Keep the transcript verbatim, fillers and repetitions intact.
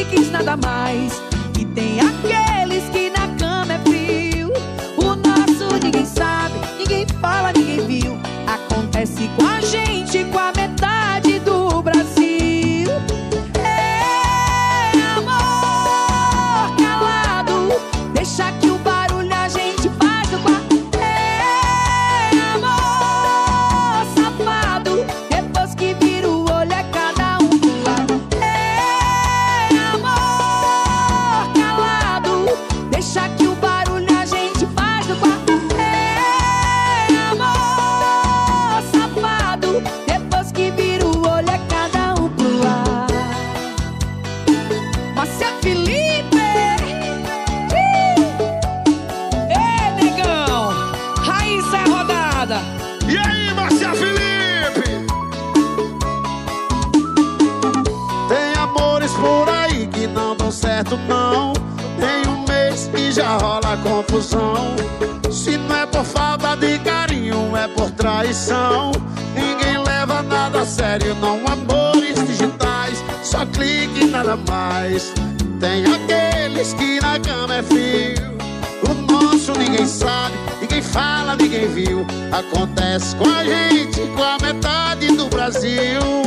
cliques, nada mais. E tem aqueles que na cama é frio. O nosso ninguém sabe, ninguém fala, ninguém viu. Acontece com a gente, com a metade do Brasil. É amor calado, deixa que o barulho a gente faz no quarto. É amor safado, depois que vira o olho é cada um pro lado. É amor calado, deixa que o barulho a gente faz no quarto. É amor safado, depois que vira o olho é cada um pro lado. Márcia Felipe, ei, negão, Raíssa é rodada. E aí, Márcia Felipe? Tem amores por aí que não dão certo não. Tem um mês e já rola confusão. Se não é por falta de carinho, é por traição. Ninguém leva nada a sério, não amores digitais. Só clique e nada mais. Tem aqueles que na cama é frio. O nosso ninguém sabe, ninguém fala, ninguém viu. Acontece com a gente, com a metade do Brasil.